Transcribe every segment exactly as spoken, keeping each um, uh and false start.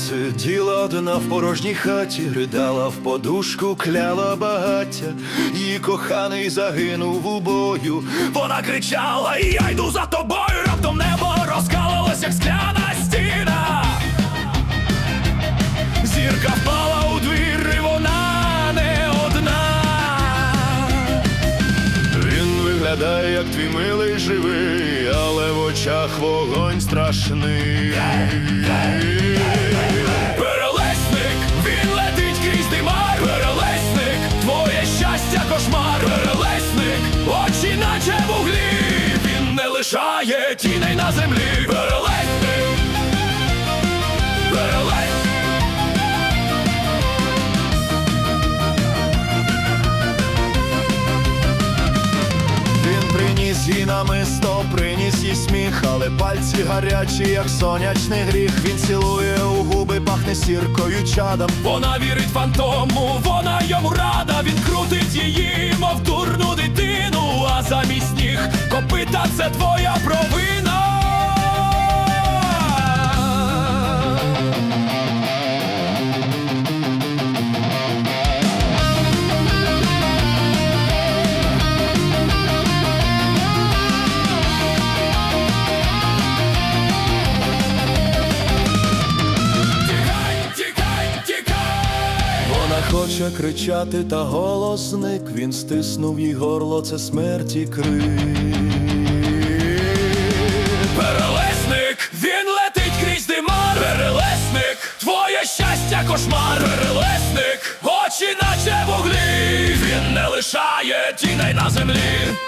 Сиділа одна в порожній хаті, ридала в подушку, кляла багаття. Її коханий загинув у бою. Вона кричала: я йду за тобою. Раптом небо розкалилось, як скляна стіна. Зірка впала у двір, і вона не одна. Він виглядає, як твій милий живий, але в очах вогонь страшний. Перелесник, він летить крізь димар. Перелесник, твоє щастя кошмар. Перелесник, очі наче вуглі. Він не лишає тіней на землі. Перелесник, перелесник. Приніс їй намисто, приніс їй сміх, але пальці гарячі, як сонячний гріх. Він цілує у губи, пахне сіркою чадом. Вона вірить фантому, вона йому рада. Він крутить її, мов дурну дитину. А замість ніг копита — це твоя провина. Хоче кричати, та голос зник. Він стиснув їй горло, це смерті крик. Перелесник, він летить крізь димар. Перелесник, твоє щастя кошмар. Перелесник, очі наче вуглі. Він не лишає тіней на землі.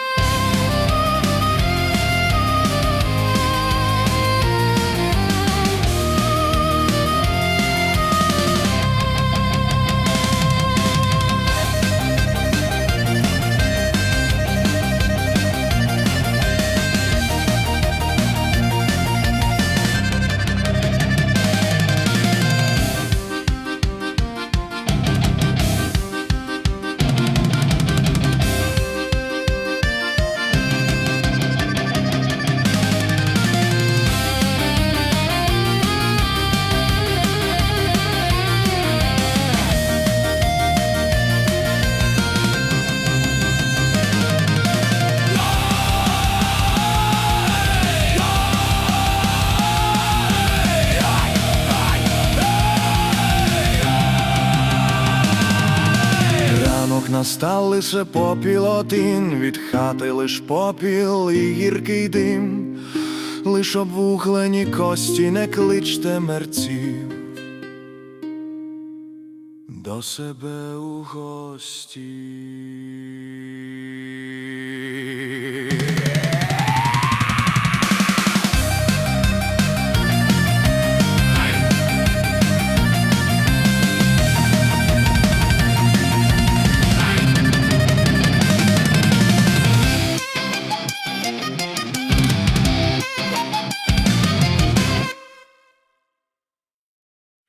Настав лише попіл один, від хати лиш попіл і гіркий дим. Лиш обвуглені кості, не кличте мерців до себе у гості.